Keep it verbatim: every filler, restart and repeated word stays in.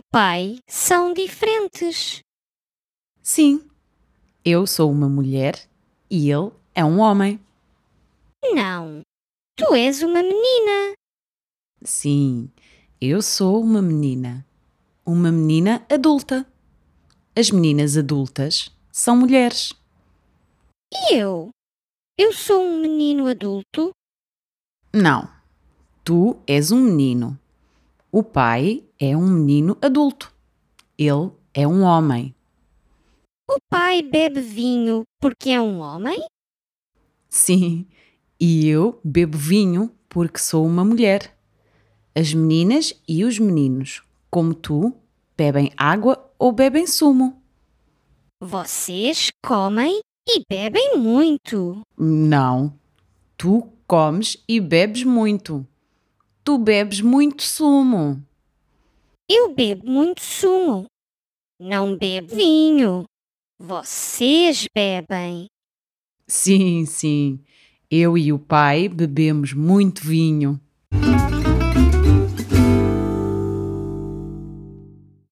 pai são diferentes. Sim, eu sou uma mulher e ele é um homem. Não, tu és uma menina. Sim, eu sou uma menina. Uma menina adulta. As meninas adultas são mulheres. E eu? Eu sou um menino adulto? Não, tu és um menino. O pai é um menino adulto. Ele é um homem. O pai bebe vinho porque é um homem? Sim, e eu bebo vinho porque sou uma mulher. As meninas e os meninos, como tu, bebem água ou bebem sumo. Vocês comem e bebem muito. Não, tu comes e bebes muito. Tu bebes muito sumo. Eu bebo muito sumo. Não bebo vinho. Vocês bebem. Sim, sim, eu e o pai bebemos muito vinho.